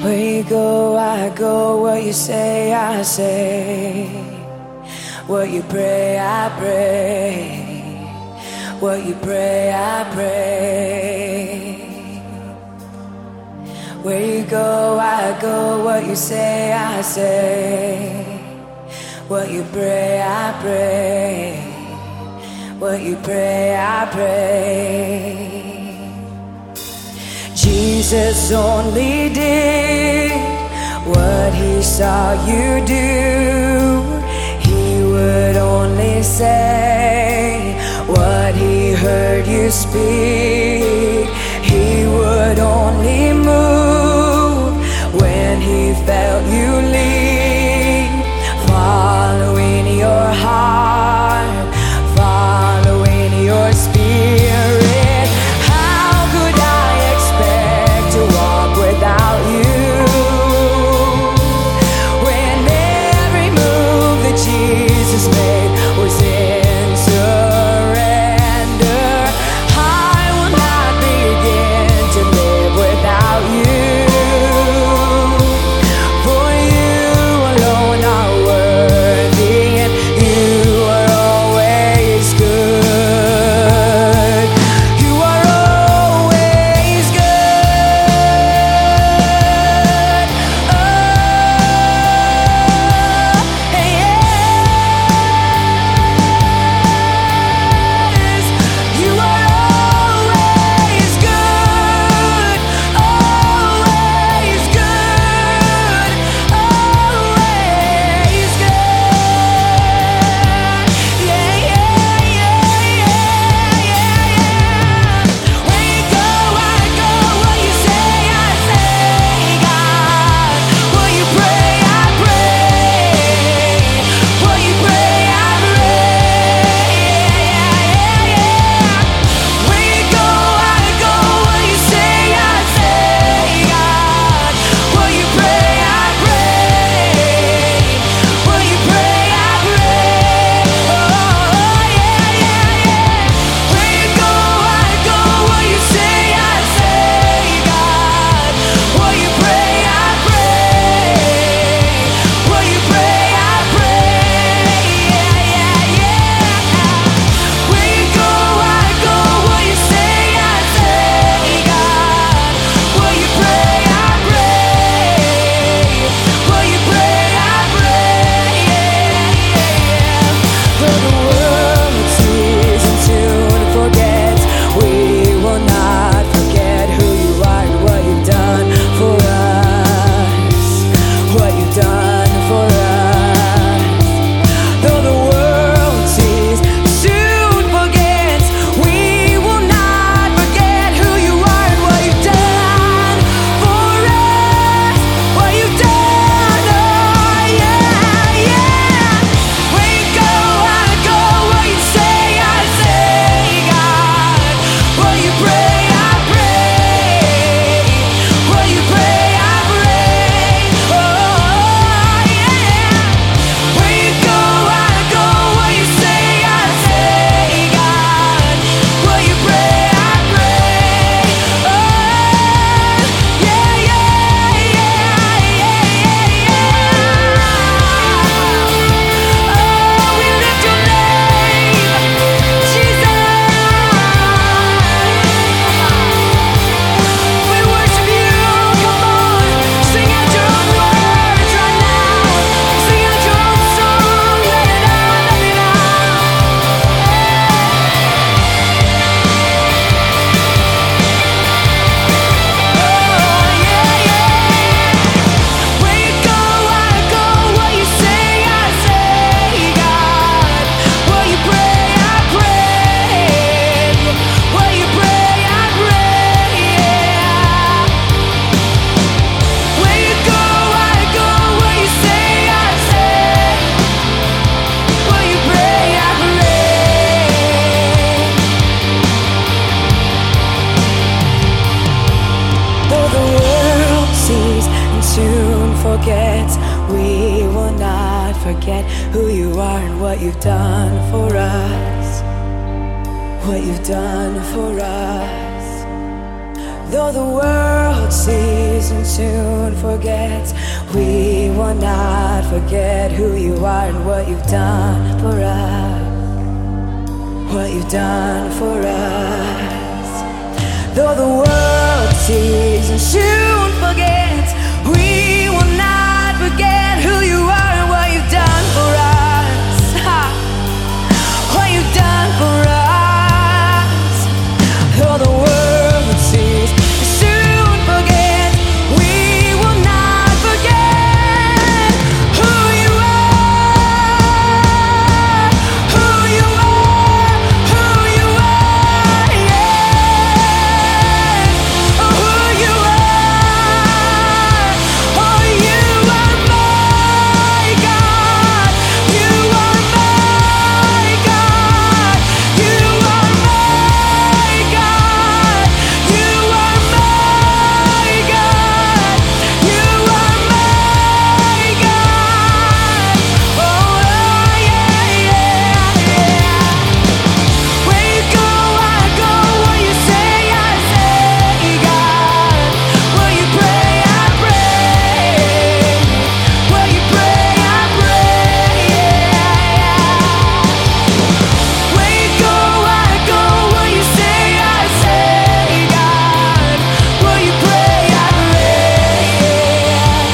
Where you go, I go. What you say, I say. What you pray, I pray. What you pray, I pray. Where you go, I go. What you say, I say. What you pray, I pray. What you pray, I pray. Jesus only did what he saw you do. He would only say what he heard you speak. He would only move when he felt you lead. Following your heart, following your spirit. How could I expect to walk without you, when every move that Jesus made was in surrender? I will not begin to live without you, for you alone are worthy, and you are always good. You are always good. Oh, yes. You are always good. Always good. Always good. Yeah, yeah, yeah, yeah, yeah, yeah. Where you go, I go. What you say, I say, God. What you pray, I pray. What you pray, I pray. Yeah, yeah, yeah. Where you go, I go. What you say, I say, God. What you pray, I pray. What you pray, I pray. Oh, yeah, yeah, yeah. Where you go, I go. What you say, I say, God. What you pray, I pray. What you pray, I pray. Yeah, yeah, yeah. Where you go, I go. What you say, I say, God. What you pray, I pray. What you pray, I pray. Yeah, yeah, yeah. Though the world sees and soon forgets, we will not forget who you are and what you've done for us. What you've done for us. Though the world sees and soon forgets, we will not forget who you are and what you've done for us. What you've done, oh yeah, yeah. Where you go, I go. What you say, I say, God. What you pray, I pray. What you pray, I pray. Oh yeah. Where you go, I go. What you say, I say, God. What you pray, I pray. Oh yeah, yeah, yeah, yeah, yeah. Oh, we lift your name, Jesus. We worship you. Come on, sing out your own words right now. Sing out your own song. Let it out, let it out. Oh yeah, yeah. Where you go, I go. What you say, I say, God. What you pray, I pray. What you pray, I pray. Yeah. Where you go, I go. What you say, I say. What you pray, I pray. Though the world sees and soon forgets, we will not forget who you are and what you've done for us. What you've done for us. Though the world sees and soon forgets, we will not forget who you are and what you've done for us. What you've done for us. Though the world sees and soon forgets, we will not forget who you are and what you've done for us. Ha! What you've done for us. Though the world sees and soon forgets, we will not forget who you are. Who you are. Who you are. Yeah. Oh, who you are. Oh, you are my God. You are my God. You are my God. You are my God. You are my God. Oh, yeah, yeah, yeah. Where you go, I go. Where you say, I say, God. Where you pray, I pray. Where you pray, I pray. Yeah. Where you go, I go. Where you say, I say, God. Where you pray, I pray.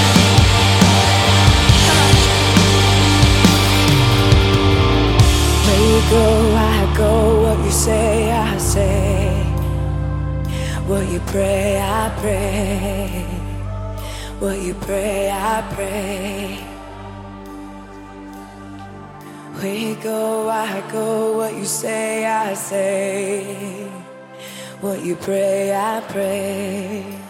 Where you go, I go. What you say, I say. Where you pray, I pray. Where you pray, I pray. Where you go, I go. What you say, I say. What you pray, I pray.